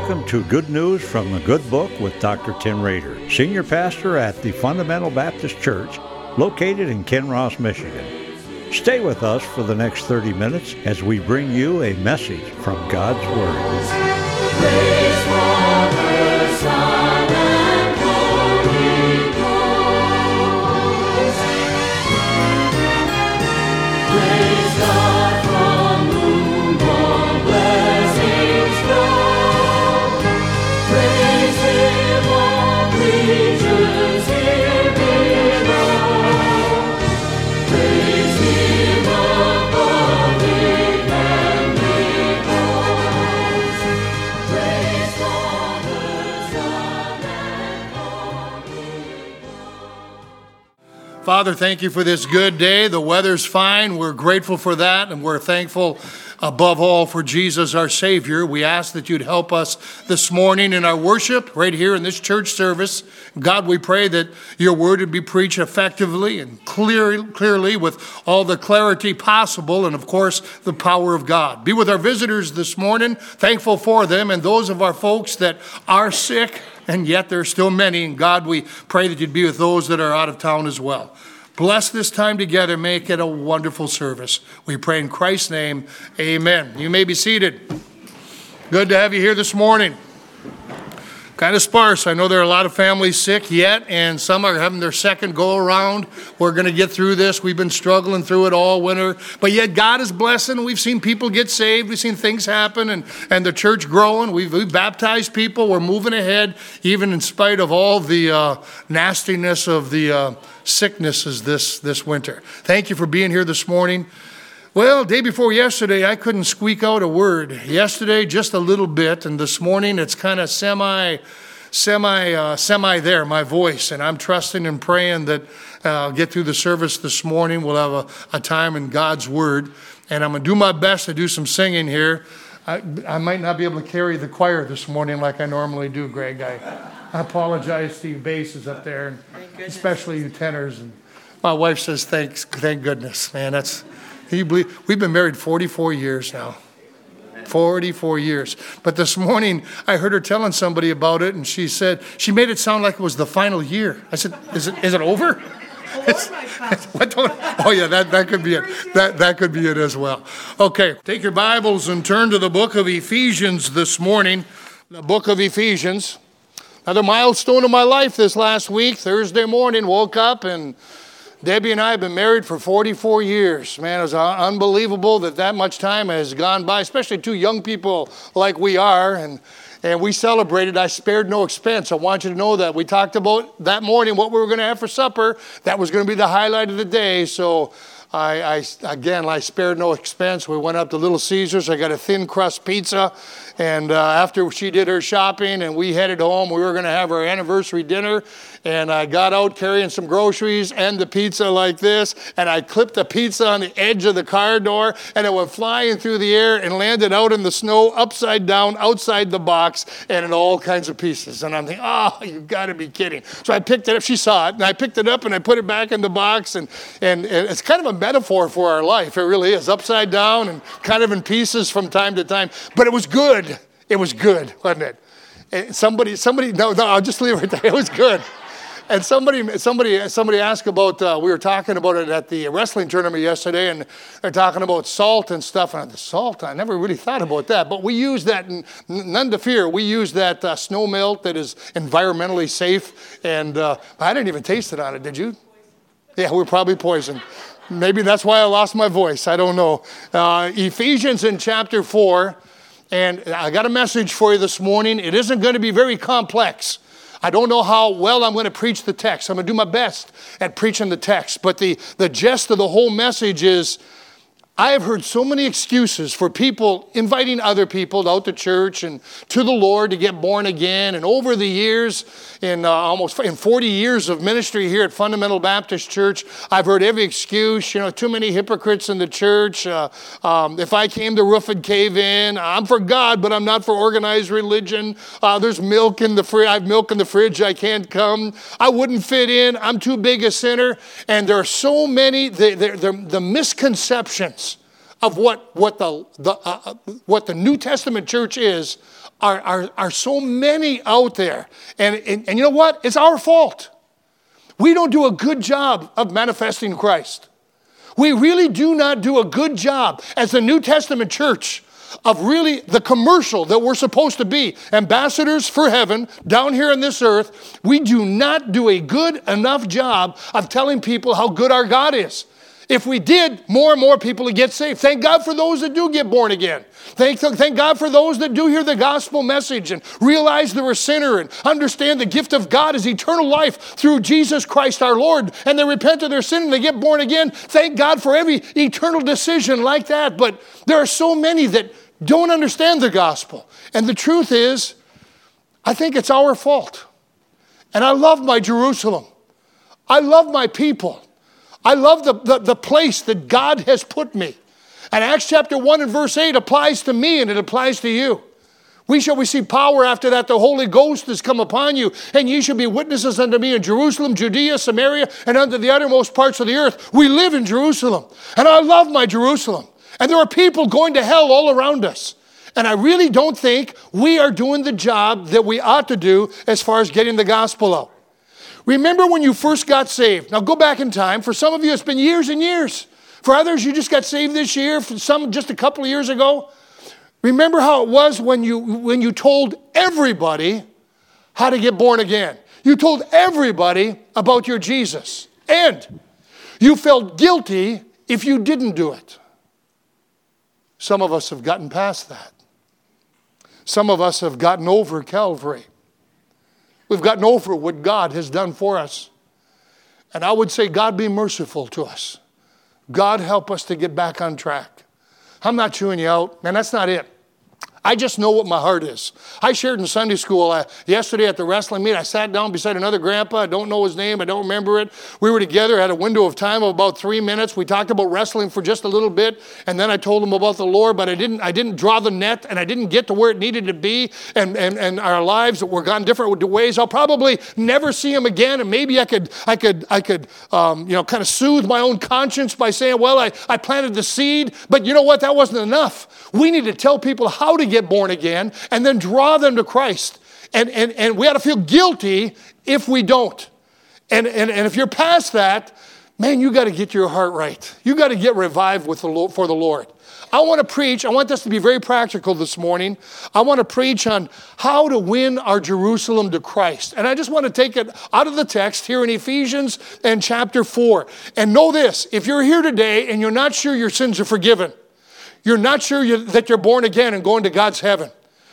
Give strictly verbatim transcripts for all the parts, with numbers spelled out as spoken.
Welcome to Good News from the Good Book with Doctor Tim Rader, Senior Pastor at the Fundamental Baptist Church, located in Kinross, Michigan. Stay with us for the next thirty minutes as we bring you a message from God's Word. Praise Father, Son, and Holy Ghost. Praise God from whom all blessings flow. Praise Him, all creatures here below. Praise Him above the heavenly hosts. Praise Father, Son, and Holy Ghost. Father, thank you for this good day. The weather's fine. We're grateful for that, and we're thankful above all for Jesus, our Savior. We ask that you'd help us this morning in our worship right here in this church service. God, we pray that your word would be preached effectively and clear, clearly with all the clarity possible and, of course, the power of God. Be with our visitors this morning, thankful for them, and those of our folks that are sick, and yet there are still many. And God, we pray that you'd be with those that are out of town as well. Bless this time together. Make it a wonderful service. We pray in Christ's name. Amen. You may be seated. Good to have you here this morning. Kind of sparse. I know there are a lot of families sick yet, and some are having their second go around. We're going to get through this. We've been struggling through it all winter. But yet God is blessing. We've seen people get saved. We've seen things happen, and, and the church growing. We've, we've baptized people. We're moving ahead, even in spite of all the uh, nastiness of the uh, sicknesses this, this winter. Thank you for being here this morning. Well, day before yesterday, I couldn't squeak out a word. Yesterday, just a little bit, and this morning, it's kind of semi, semi, uh, semi there, my voice, and I'm trusting and praying that uh, I'll get through the service this morning. We'll have a, a time in God's Word, and I'm going to do my best to do some singing here. I, I might not be able to carry the choir this morning like I normally do, Greg. I, I apologize to you basses up there, and especially you tenors. And my wife says, "Thanks, thank goodness, man." That's Can you believe we've been married forty-four years now? forty-four years. But this morning, I heard her telling somebody about it, and she said, she made it sound like it was the final year. I said, is it is it over? It's, it's, what don't, oh, yeah, that, that could be it. That, that could be it as well. Okay, take your Bibles and turn to the book of Ephesians this morning. The book of Ephesians. Another milestone of my life this last week. Thursday morning, woke up and Debbie and I have been married for forty-four years. Man, it's unbelievable that that much time has gone by, especially two young people like we are. And, and we celebrated. I spared no expense. I want you to know that. We talked about that morning what we were going to have for supper. That was going to be the highlight of the day. So I, I again, I spared no expense. We went up to Little Caesars. I got a thin crust pizza. And uh, after she did her shopping and we headed home, we were going to have our anniversary dinner. And I got out carrying some groceries and the pizza like this. And I clipped the pizza on the edge of the car door. And it went flying through the air and landed out in the snow, upside down, outside the box, and in all kinds of pieces. And I'm thinking, oh, you've got to be kidding. So I picked it up. She saw it. And I picked it up and I put it back in the box. And, and, and it's kind of a metaphor for our life. It really is. Upside down and kind of in pieces from time to time. But it was good. It was good, wasn't it? And somebody, somebody, no, no, I'll just leave it right there. It was good. And somebody, somebody, somebody asked about. Uh, we were talking about it at the wrestling tournament yesterday, and they're talking about salt and stuff. And the salt, I never really thought about that. But we use that, and none to fear. We use that uh, snow melt that is environmentally safe. And uh, I didn't even taste it on it. Did you? Yeah, we're probably poisoned. Maybe that's why I lost my voice. I don't know. Uh, Ephesians in chapter four, and I got a message for you this morning. It isn't going to be very complex. I don't know how well I'm going to preach the text. I'm going to do my best at preaching the text. But the, the gist of the whole message is, I have heard so many excuses for people inviting other people out to church and to the Lord to get born again. And over the years, in uh, almost in forty years of ministry here at Fundamental Baptist Church, I've heard every excuse. You know, too many hypocrites in the church. Uh, um, if I came, the roof would cave in. I'm for God, but I'm not for organized religion. Uh, there's milk in the fridge. I have milk in the fridge. I can't come. I wouldn't fit in. I'm too big a sinner. And there are so many the the, the, the misconceptions of what what the, the uh, what the New Testament church is are, are, are so many out there. And, and, and you know what? It's our fault. We don't do a good job of manifesting Christ. We really do not do a good job as the New Testament church of really the commercial that we're supposed to be, ambassadors for heaven down here on this earth. We do not do a good enough job of telling people how good our God is. If we did, more and more people would get saved. Thank God for those that do get born again. Thank, thank God for those that do hear the gospel message and realize they're a sinner and understand the gift of God is eternal life through Jesus Christ our Lord. And they repent of their sin and they get born again. Thank God for every eternal decision like that. But there are so many that don't understand the gospel. And the truth is, I think it's our fault. And I love my Jerusalem. I love my people. I love the, the, the place that God has put me. And Acts chapter one and verse eight applies to me and it applies to you. We shall receive power after that the Holy Ghost has come upon you, and ye shall be witnesses unto me in Jerusalem, Judea, Samaria, and unto the uttermost parts of the earth. We live in Jerusalem, and I love my Jerusalem. And there are people going to hell all around us. And I really don't think we are doing the job that we ought to do as far as getting the gospel out. Remember when you first got saved. Now go back in time. For some of you, it's been years and years. For others, you just got saved this year. For some, just a couple of years ago. Remember how it was when you, when you told everybody how to get born again. You told everybody about your Jesus. And you felt guilty if you didn't do it. Some of us have gotten past that. Some of us have gotten over Calvary. We've gotten over what God has done for us. And I would say, God be merciful to us. God help us to get back on track. I'm not chewing you out. Man, that's not it. I just know what my heart is. I shared in Sunday school uh, yesterday at the wrestling meet. I sat down beside another grandpa. I don't know his name. I don't remember it. We were together, had a window of time of about three minutes. We talked about wrestling for just a little bit, and then I told him about the Lord, but I didn't I didn't draw the net, and I didn't get to where it needed to be, and, and, and our lives were gone different ways. I'll probably never see him again, and maybe I could I could I could um, you know kind of soothe my own conscience by saying, well, I, I planted the seed, but you know what? That wasn't enough. We need to tell people how to get born again and then draw them to Christ. And, and, and we ought to feel guilty if we don't. And, and, and if you're past that, man, you got to get your heart right. You got to get revived with the Lord, for the Lord. I want to preach. I want this to be very practical this morning. I want to preach on how to win our Jerusalem to Christ. And I just want to take it out of the text here in Ephesians and chapter four. And know this, if you're here today and you're not sure your sins are forgiven, you're not sure you're, that you're born again and going to God's heaven.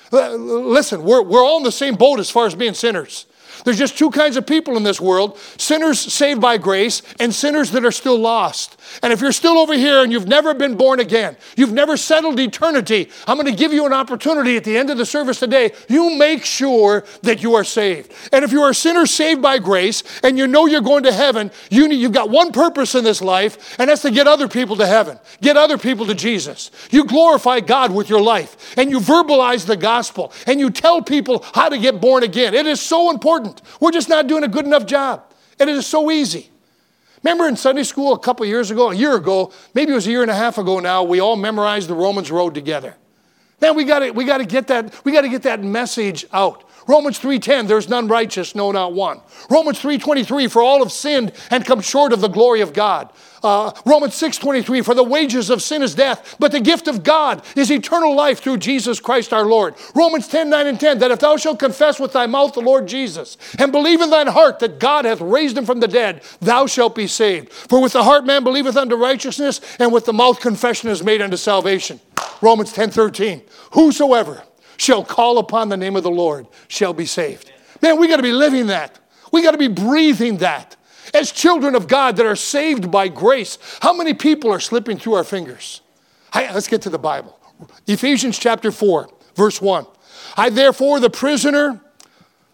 Listen, we're, we're all in the same boat as far as being sinners. There's just two kinds of people in this world, sinners saved by grace and sinners that are still lost. And if you're still over here and you've never been born again, you've never settled eternity, I'm going to give you an opportunity at the end of the service today. You make sure that you are saved. And if you are a sinner saved by grace and you know you're going to heaven, you need, you've got one purpose in this life, and that's to get other people to heaven, get other people to Jesus. You glorify God with your life, and you verbalize the gospel, and you tell people how to get born again. It is so important. We're just not doing a good enough job. And it is so easy. Remember in Sunday school a couple years ago, a year ago, maybe it was a year and a half ago now, we all memorized the Romans Road together. Man, we got to we got to get that we got to get that message out. Romans three ten, there's none righteous, no, not one. Romans three twenty-three, for all have sinned and come short of the glory of God. Uh, Romans six twenty-three, for the wages of sin is death, but the gift of God is eternal life through Jesus Christ our Lord. Romans ten, nine and ten, that if thou shalt confess with thy mouth the Lord Jesus, and believe in thine heart that God hath raised him from the dead, thou shalt be saved. For with the heart man believeth unto righteousness, and with the mouth confession is made unto salvation. Romans ten, thirteen, whosoever shall call upon the name of the Lord shall be saved. Man, we got to be living that. We got to be breathing that. As children of God that are saved by grace, how many people are slipping through our fingers? Hey, let's get to the Bible. Ephesians chapter four, verse one. I therefore, the prisoner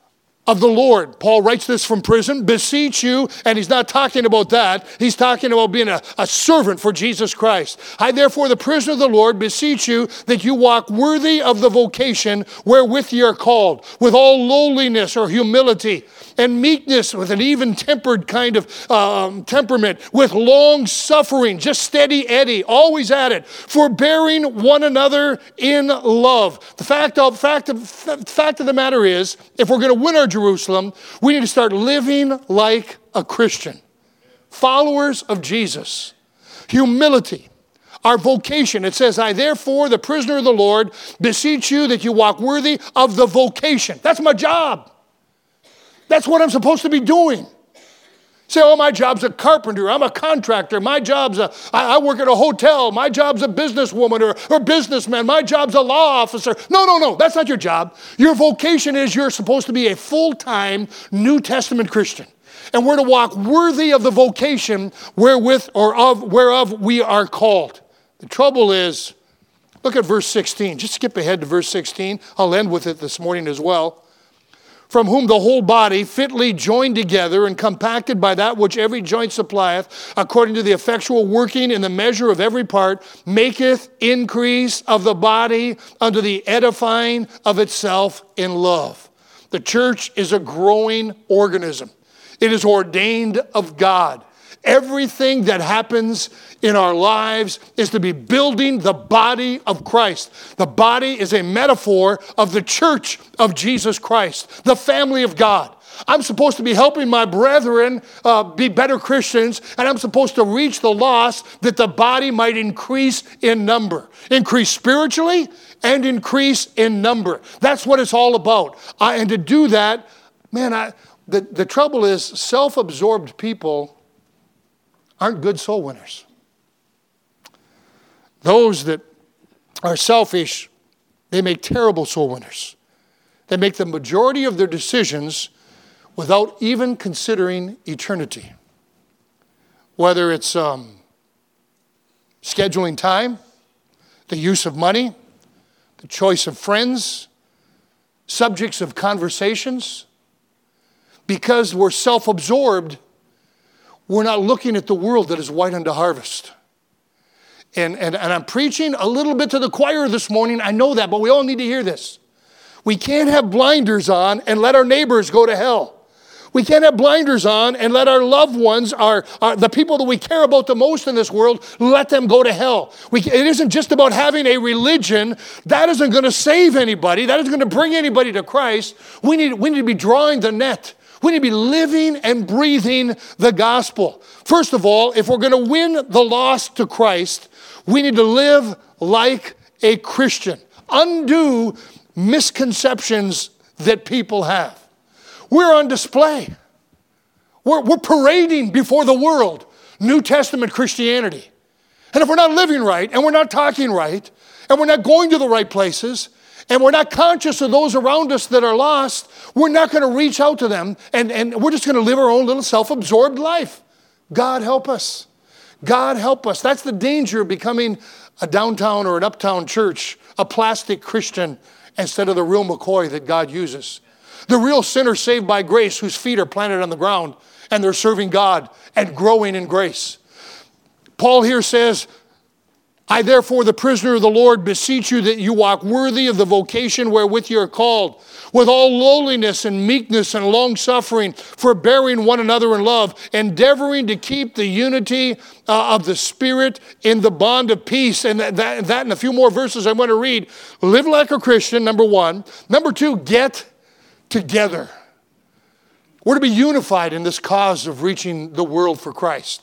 of the Lord. Paul writes this from prison, beseech you, and he's not talking about that. He's talking about being a, a servant for Jesus Christ. I therefore, the prisoner of the Lord, beseech you that you walk worthy of the vocation wherewith ye are called, with all lowliness or humility, and meekness, with an even-tempered kind of um, temperament, with long suffering, just steady Eddie, always at it, forbearing one another in love. The fact of, fact of, fact of the matter is, if we're going to win our Jerusalem, we need to start living like a Christian. Followers of Jesus. Humility. Our vocation. It says, I therefore, the prisoner of the Lord, beseech you that you walk worthy of the vocation. That's my job. That's what I'm supposed to be doing. Say, oh, my job's a carpenter. I'm a contractor. My job's a, I, I work at a hotel. My job's a businesswoman or, or businessman. My job's a law officer. No, no, no. That's not your job. Your vocation is you're supposed to be a full-time New Testament Christian. And we're to walk worthy of the vocation wherewith or of whereof we are called. The trouble is, look at verse sixteen. Just skip ahead to verse sixteen. I'll end with it this morning as well. From whom the whole body, fitly joined together and compacted by that which every joint supplieth, according to the effectual working in the measure of every part, maketh increase of the body unto the edifying of itself in love. The church is a growing organism. It is ordained of God. Everything that happens in our lives is to be building the body of Christ. The body is a metaphor of the church of Jesus Christ, the family of God. I'm supposed to be helping my brethren uh, be better Christians, and I'm supposed to reach the lost that the body might increase in number. Increase spiritually and increase in number. That's what it's all about. Uh, and to do that, man, I, the, the trouble is self-absorbed people aren't good soul winners. Those that are selfish, they make terrible soul winners. They make the majority of their decisions without even considering eternity. Whether it's um, scheduling time, the use of money, the choice of friends, subjects of conversations. Because we're self-absorbed, we're not looking at the world that is white unto harvest. And, and, and I'm preaching a little bit to the choir this morning. I know that, but we all need to hear this. We can't have blinders on and let our neighbors go to hell. We can't have blinders on and let our loved ones, our, our the people that we care about the most in this world, let them go to hell. We, it isn't just about having a religion. That isn't going to save anybody. That isn't going to bring anybody to Christ. We need, we need to be drawing the net. We need to be living and breathing the gospel. First of all, if we're going to win the lost to Christ, we need to live like a Christian. Undo misconceptions that people have. We're on display. We're, we're parading before the world New Testament Christianity. And if we're not living right, and we're not talking right, and we're not going to the right places, and we're not conscious of those around us that are lost, we're not going to reach out to them, and, and we're just going to live our own little self-absorbed life. God help us. God help us. That's the danger of becoming a downtown or an uptown church, a plastic Christian, instead of the real McCoy that God uses. The real sinner saved by grace whose feet are planted on the ground, and they're serving God and growing in grace. Paul here says, I therefore, the prisoner of the Lord, beseech you that you walk worthy of the vocation wherewith you are called, with all lowliness and meekness and long-suffering, forbearing one another in love, endeavoring to keep the unity uh, of the Spirit in the bond of peace. And that, that, that and a few more verses I want to read. Live like a Christian, number one. Number two, get together. We're to be unified in this cause of reaching the world for Christ.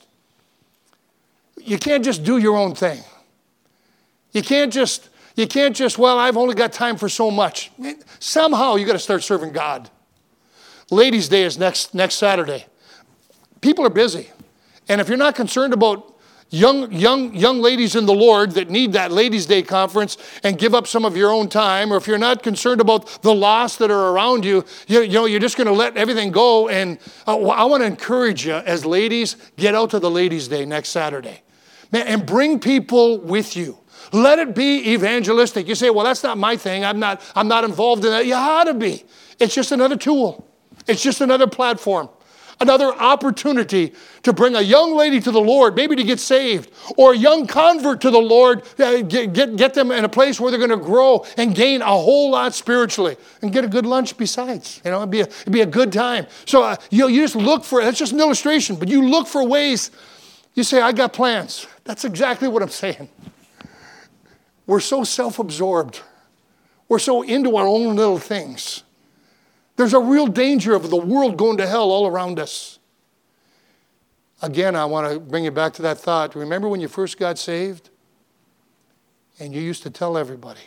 You can't just do your own thing. You can't just, you can't just, well, I've only got time for so much. Somehow you got to start serving God. Ladies' Day is next, next Saturday. People are busy. And if you're not concerned about young, young, young ladies in the Lord that need that Ladies' Day conference and give up some of your own time, or if you're not concerned about the lost that are around you, you, you know, you're just going to let everything go. And uh, I want to encourage you as ladies, get out to the Ladies' Day next Saturday. Man, and bring people with you. Let it be evangelistic. You say, well, that's not my thing. I'm not, I'm not involved in that. You ought to be. It's just another tool. It's just another platform, another opportunity to bring a young lady to the Lord, maybe to get saved, or a young convert to the Lord, uh, get, get, get them in a place where they're going to grow and gain a whole lot spiritually and get a good lunch besides. You know, it'd be a, it'd be a good time. So uh, you, you just look for, that's just an illustration, but you look for ways. You say, I got plans. That's exactly what I'm saying. We're so self-absorbed. We're so into our own little things. There's a real danger of the world going to hell all around us. Again, I want to bring you back to that thought. Remember when you first got saved? And you used to tell everybody.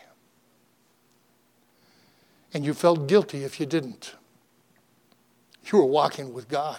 And you felt guilty if you didn't. You were walking with God.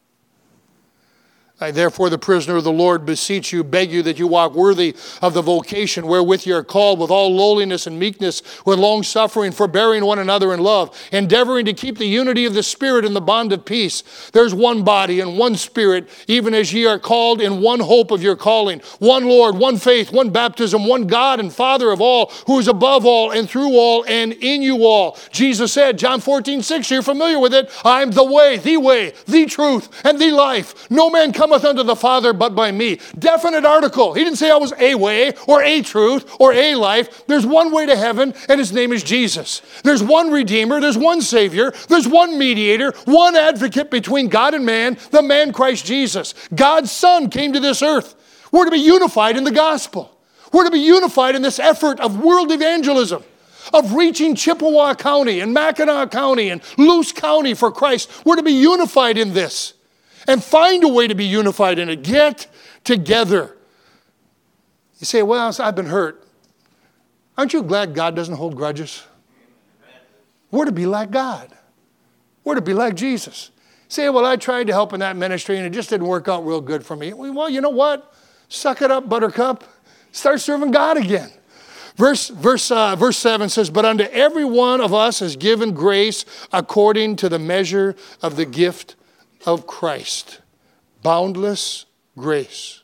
I, therefore, the prisoner of the Lord, beseech you, beg you that you walk worthy of the vocation wherewith you are called, with all lowliness and meekness, with long suffering, forbearing one another in love, endeavoring to keep the unity of the Spirit in the bond of peace. There's one body and one Spirit, even as ye are called in one hope of your calling. One Lord, one faith, one baptism, one God and Father of all, who is above all and through all and in you all. Jesus said, John fourteen six, you're familiar with it, I'm the way, the way, the truth, and the life. No man cometh unto the Father but by me. Definite article. He didn't say I was a way or a truth or a life. There's one way to heaven, and his name is Jesus. There's one Redeemer. There's one Savior. There's one mediator, one advocate between God and man, the man Christ Jesus. God's Son came to this earth. We're to be unified in the gospel. We're to be unified in this effort of world evangelism, of reaching Chippewa County and Mackinac County and Luce County for Christ. We're to be unified in this. And find a way to be unified in it. Get together. You say, well, I've been hurt. Aren't you glad God doesn't hold grudges? We're to be like God. We're to be like Jesus. Say, well, I tried to help in that ministry and it just didn't work out real good for me. Well, you know what? Suck it up, buttercup. Start serving God again. Verse, verse, uh, verse seven says, but unto every one of us is given grace according to the measure of the gift of Christ. Boundless grace.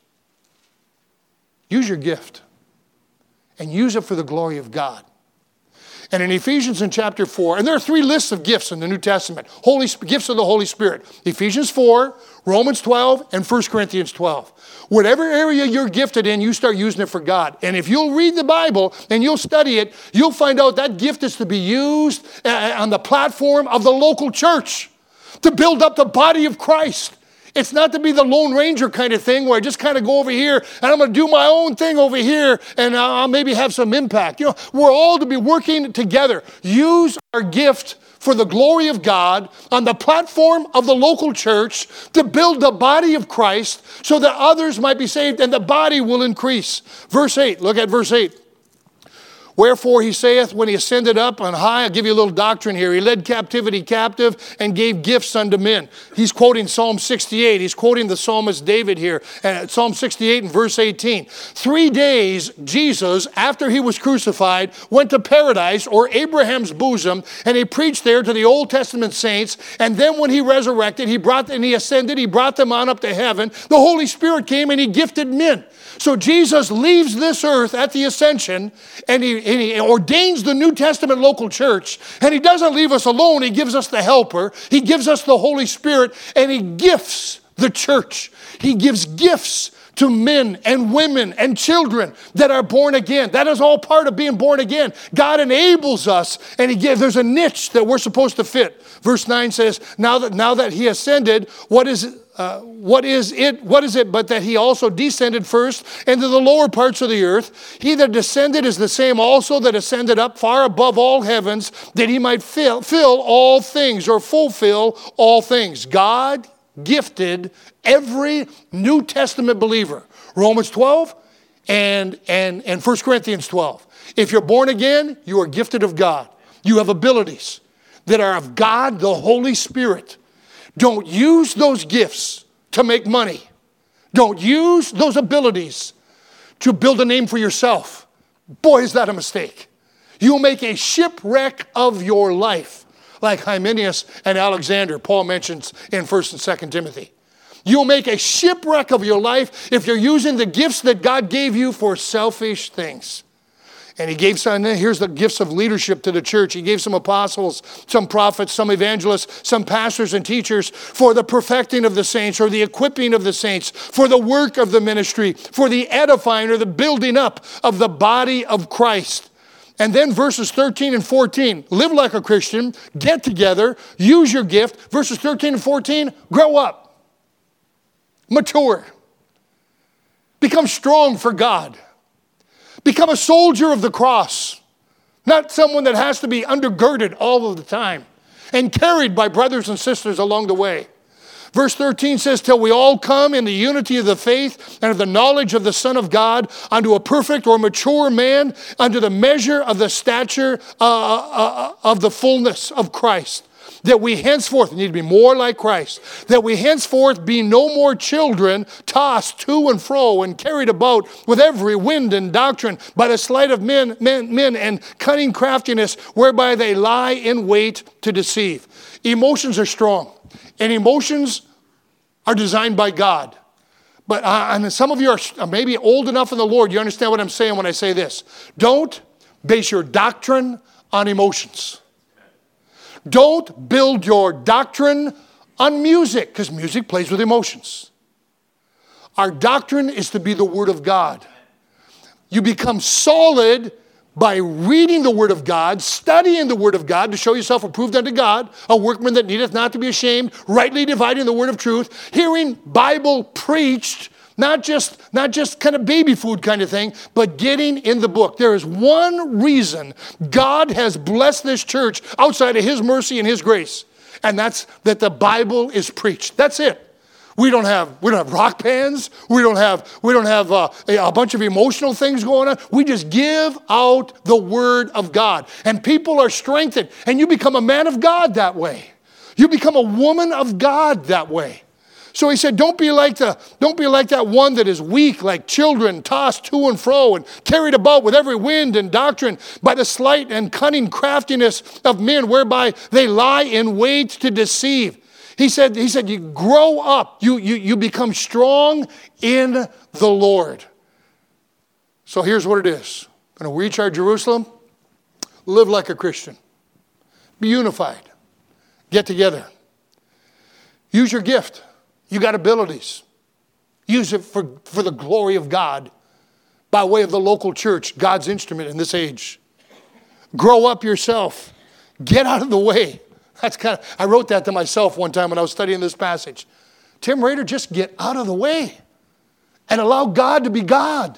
Use your gift and use it for the glory of God. And in Ephesians in chapter four, and there are three lists of gifts in the New Testament. Holy gifts of the Holy Spirit. Ephesians four, Romans twelve, and First Corinthians twelve. Whatever area you're gifted in, you start using it for God. And if you'll read the Bible and you'll study it, you'll find out that gift is to be used on the platform of the local church to build up the body of Christ. It's not to be the Lone Ranger kind of thing where I just kind of go over here and I'm going to do my own thing over here and I'll maybe have some impact. You know, we're all to be working together. Use our gift for the glory of God on the platform of the local church to build the body of Christ so that others might be saved and the body will increase. Verse eight, look at verse eight. Wherefore he saith, when he ascended up on high, I'll give you a little doctrine here. He led captivity captive and gave gifts unto men. He's quoting Psalm sixty-eight. He's quoting the psalmist David here. Uh, Psalm sixty-eight and verse eighteen. Three days Jesus, after he was crucified, went to paradise or Abraham's bosom, and he preached there to the Old Testament saints. And then when he resurrected, he brought and he ascended, he brought them on up to heaven. The Holy Spirit came and he gifted men. So Jesus leaves this earth at the ascension, and he, and he ordains the New Testament local church, and he doesn't leave us alone. He gives us the helper. He gives us the Holy Spirit, and he gifts the church. He gives gifts to men and women and children that are born again. That is all part of being born again. God enables us, and he gives, there's a niche that we're supposed to fit. Verse nine says, now that, now that he ascended, what is it? Uh, what is it? What is it but that he also descended first into the lower parts of the earth? He that descended is the same also that ascended up far above all heavens, that he might fill, fill all things or fulfill all things. God gifted every New Testament believer. Romans twelve and, and, and First Corinthians twelve. If you're born again, you are gifted of God. You have abilities that are of God, the Holy Spirit. Don't use those gifts to make money. Don't use those abilities to build a name for yourself. Boy, is that a mistake. You'll make a shipwreck of your life, like Hymenaeus and Alexander, Paul mentions in First and Second Timothy. You'll make a shipwreck of your life if you're using the gifts that God gave you for selfish things. And he gave some, here's the gifts of leadership to the church. He gave some apostles, some prophets, some evangelists, some pastors and teachers for the perfecting of the saints or the equipping of the saints, for the work of the ministry, for the edifying or the building up of the body of Christ. And then verses thirteen and fourteen, live like a Christian, get together, use your gift. Verses thirteen and fourteen, grow up, mature, become strong for God. Become a soldier of the cross, not someone that has to be undergirded all of the time and carried by brothers and sisters along the way. Verse thirteen says, till we all come in the unity of the faith and of the knowledge of the Son of God unto a perfect or mature man, unto the measure of the stature uh, uh, of the fullness of Christ. That we henceforth need to be more like Christ. That we henceforth be no more children tossed to and fro and carried about with every wind and doctrine by the sleight of men, men, men and cunning craftiness whereby they lie in wait to deceive. Emotions are strong. And emotions are designed by God. But uh, and some of you are maybe old enough in the Lord, you understand what I'm saying when I say this. Don't base your doctrine on emotions. Don't build your doctrine on music, because music plays with emotions. Our doctrine is to be the Word of God. You become solid by reading the Word of God, studying the Word of God to show yourself approved unto God, a workman that needeth not to be ashamed, rightly dividing the Word of truth, hearing Bible preached, not just, not just kind of baby food kind of thing, but getting in the book. There is one reason God has blessed this church outside of His mercy and His grace, and that's that the Bible is preached. That's it. We don't have we don't have rock bands. We don't have we don't have uh, a, a bunch of emotional things going on. We just give out the Word of God, and people are strengthened. And you become a man of God that way. You become a woman of God that way. So he said, don't be like the don't be like that one that is weak, like children tossed to and fro and carried about with every wind and doctrine by the sleight and cunning craftiness of men, whereby they lie in wait to deceive. He said, he said, you grow up, you, you, you become strong in the Lord. So here's what it is. Going to reach our Jerusalem, live like a Christian. Be unified. Get together. Use your gift. You got abilities. Use it for, for the glory of God by way of the local church, God's instrument in this age. Grow up yourself. Get out of the way. That's kind of, I wrote that to myself one time when I was studying this passage. Tim Rader, just get out of the way and allow God to be God.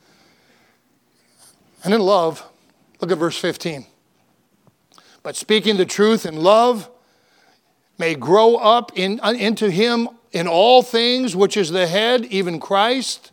And in love, look at verse fifteen. But speaking the truth in love may grow up in, into Him in all things, which is the head, even Christ,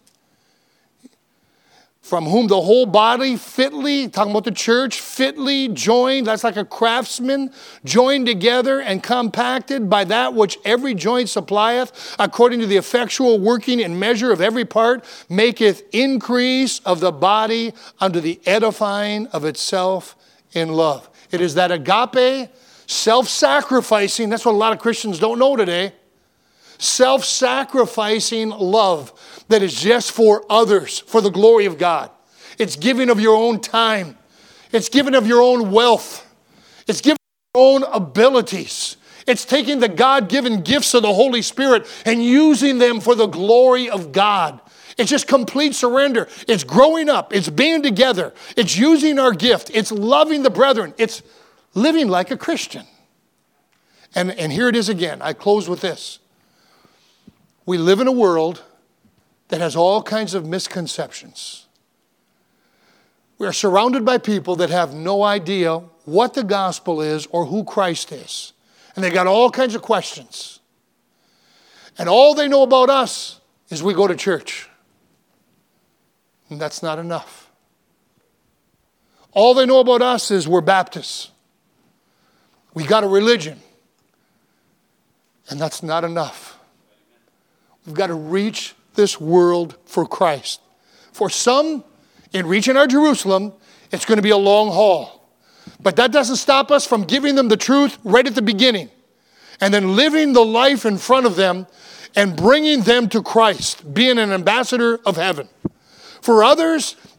from whom the whole body fitly, talking about the church, fitly joined, that's like a craftsman, joined together and compacted by that which every joint supplieth, according to the effectual working and measure of every part, maketh increase of the body unto the edifying of itself in love. It is that agape, self-sacrificing, that's what a lot of Christians don't know today, self-sacrificing love that is just for others, for the glory of God. It's giving of your own time. It's giving of your own wealth. It's giving of your own abilities. It's taking the God-given gifts of the Holy Spirit and using them for the glory of God. It's just complete surrender. It's growing up. It's being together. It's using our gift. It's loving the brethren. It's living like a Christian. And, and here it is again. I close with this. We live in a world that has all kinds of misconceptions. We are surrounded by people that have no idea what the gospel is or who Christ is. And they got all kinds of questions. And all they know about us is we go to church. And that's not enough. All they know about us is we're Baptists. We got a religion. And that's not enough. We've got to reach this world for Christ. For some, in reaching our Jerusalem, it's going to be a long haul. But that doesn't stop us from giving them the truth right at the beginning. And then living the life in front of them and bringing them to Christ, being an ambassador of heaven. For others,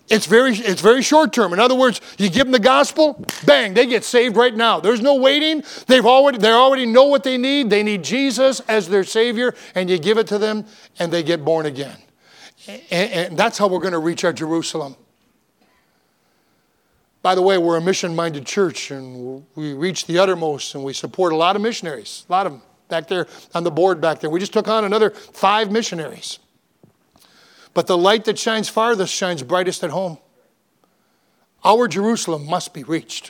It's very, it's very short term. In other words, you give them the gospel, bang, they get saved right now. There's no waiting. They've already, they already know what they need. They need Jesus as their Savior, and you give it to them, and they get born again. And, and that's how we're going to reach our Jerusalem. By the way, we're a mission-minded church, and we reach the uttermost, and we support a lot of missionaries, a lot of them back there on the board back there. We just took on another five missionaries. But the light that shines farthest shines brightest at home. Our Jerusalem must be reached.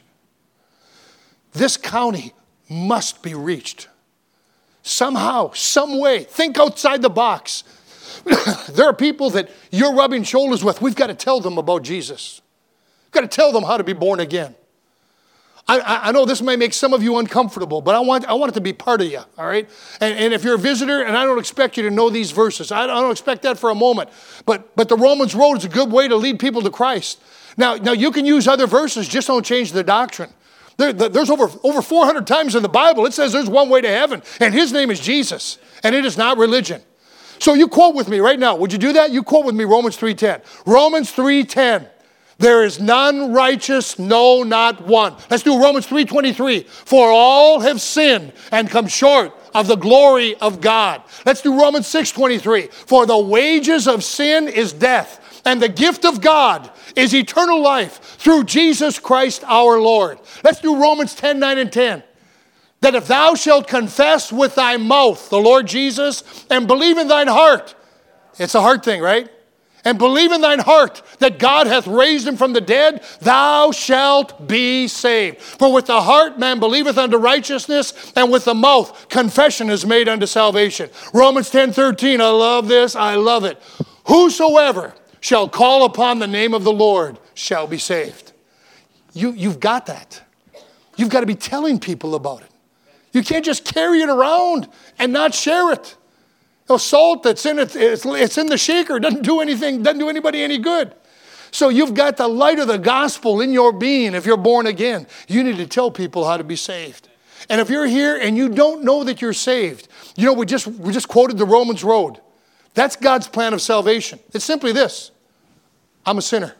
This county must be reached. Somehow, some way, think outside the box. There are people that you're rubbing shoulders with. We've got to tell them about Jesus. We've got to tell them how to be born again. I, I know this may make some of you uncomfortable, but I want, I want it to be part of you, all right? And, and if you're a visitor, and I don't expect you to know these verses. I don't, I don't expect that for a moment. But, but the Romans Road is a good way to lead people to Christ. Now, now you can use other verses, just don't change the doctrine. There, there's over, over four hundred times in the Bible, it says there's one way to heaven, and his name is Jesus, and it is not religion. So you quote with me right now. Would you do that? You quote with me Romans three ten. Romans three ten. There is none righteous, no, not one. Let's do Romans three twenty-three. For all have sinned and come short of the glory of God. Let's do Romans six twenty-three. For the wages of sin is death, and the gift of God is eternal life through Jesus Christ our Lord. Let's do Romans ten nine and ten. That if thou shalt confess with thy mouth the Lord Jesus and believe in thine heart, it's a heart thing, right? And believe in thine heart that God hath raised him from the dead, thou shalt be saved. For with the heart man believeth unto righteousness, and with the mouth confession is made unto salvation. Romans ten thirteen, I love this, I love it. Whosoever shall call upon the name of the Lord shall be saved. You, you've got that. You've got to be telling people about it. You can't just carry it around and not share it. The salt that's in it, it's, it's in the shaker, doesn't do anything, doesn't do anybody any good. So you've got the light of the gospel in your being if you're born again. You need to tell people how to be saved. And if you're here and you don't know that you're saved, you know, we just, we just quoted the Romans Road. That's God's plan of salvation. It's simply this. I'm a sinner.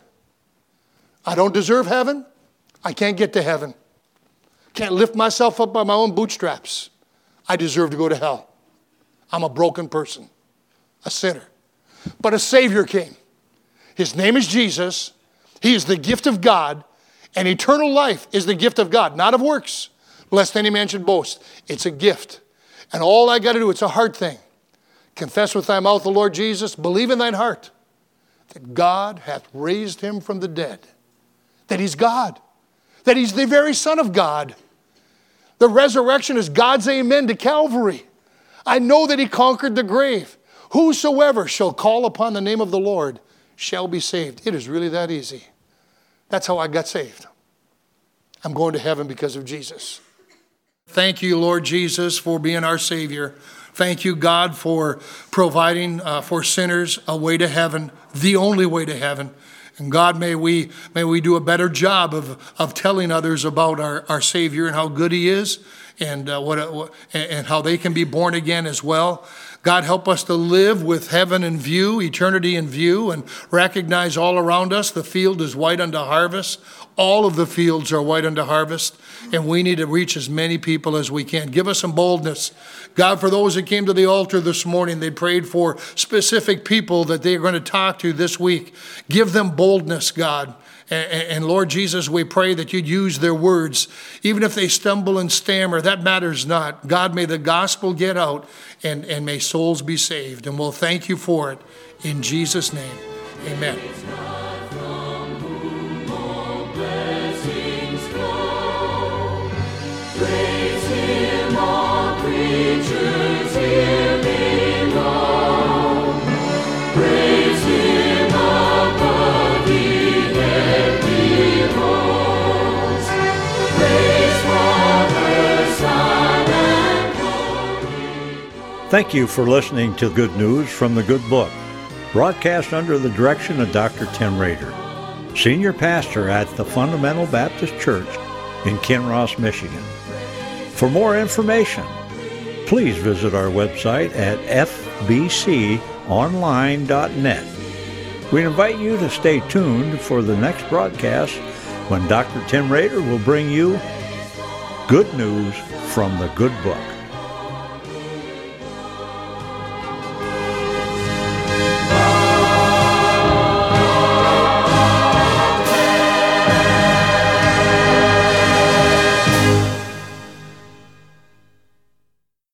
I don't deserve heaven. I can't get to heaven. Can't lift myself up by my own bootstraps. I deserve to go to hell. I'm a broken person, a sinner. But a Savior came. His name is Jesus. He is the gift of God, and eternal life is the gift of God, not of works, lest any man should boast. It's a gift. And all I got to do, it's a heart thing. Confess with thy mouth the Lord Jesus. Believe in thine heart that God hath raised him from the dead. That he's God. That he's the very Son of God. The resurrection is God's amen to Calvary. I know that he conquered the grave. Whosoever shall call upon the name of the Lord shall be saved. It is really that easy. That's how I got saved. I'm going to heaven because of Jesus. Thank you, Lord Jesus, for being our Savior. Thank you, God, for providing uh, for sinners a way to heaven, the only way to heaven. And God, may we may we do a better job of, of telling others about our, our Savior and how good he is, and uh, what, what and how they can be born again as well. God, help us to live with heaven in view, eternity in view, and recognize all around us the field is white unto harvest. All of the fields are white unto harvest, and we need to reach as many people as we can. Give us some boldness. God, for those that came to the altar this morning, they prayed for specific people that they're going to talk to this week. Give them boldness, God. And, and Lord Jesus, we pray that you'd use their words. Even if they stumble and stammer, that matters not. God, may the gospel get out, and, and may souls be saved. And we'll thank you for it. In Jesus' name, amen. Praise him, all creatures here below. Praise him above the heavenly hosts. Praise Father, Son, and Holy Ghost. Thank you for listening to Good News from the Good Book, broadcast under the direction of Doctor Tim Rader, Senior Pastor at the Fundamental Baptist Church in Kinross, Michigan. For more information, please visit our website at f b c online dot net. We invite you to stay tuned for the next broadcast when Doctor Tim Rader will bring you good news from the Good Book.